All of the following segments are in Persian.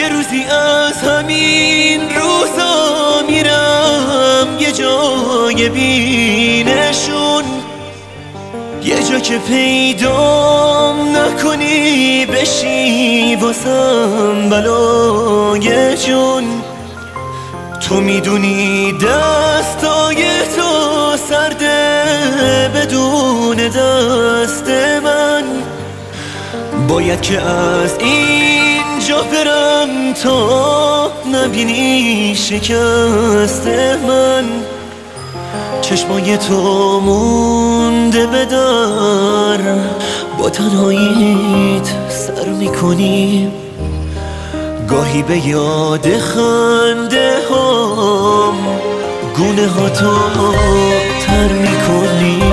یه روزی از همین روزا میرم یه جای بینشون، یه جا که پیدام نکنی بشی واسم بلای جون. تو میدونی دستای تو سرده بدون دست من، باید که از اینجا برم تا نبینی شکست من. چشمای تو مونده به در، با تنهاییت سر میکنی، گاهی به یاد خنده هام گونه ها تو تر میکنی.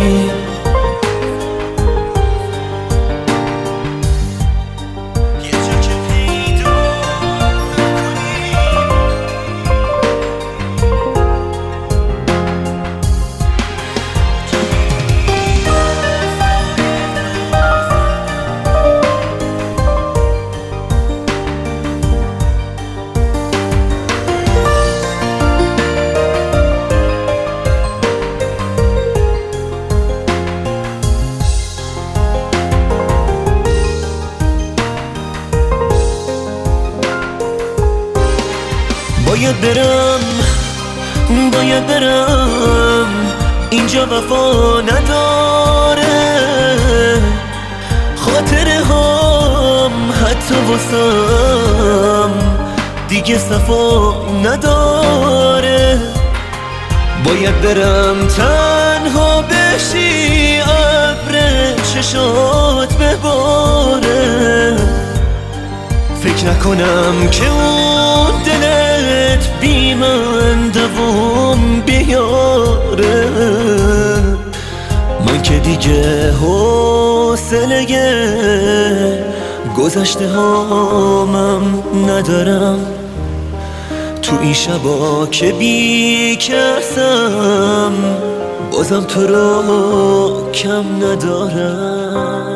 باید برم اینجا وفا نداره، خاطره هم حتی واسم دیگه صفا نداره. باید برم تنها بشی ابر چشات بباره، فکر نکنم که اون دلت بی من دوام بیاره. من که دیگه حوصله گذشته هامم ندارم، تو این شبا که بی کسم بازم تو رو کم ندارم.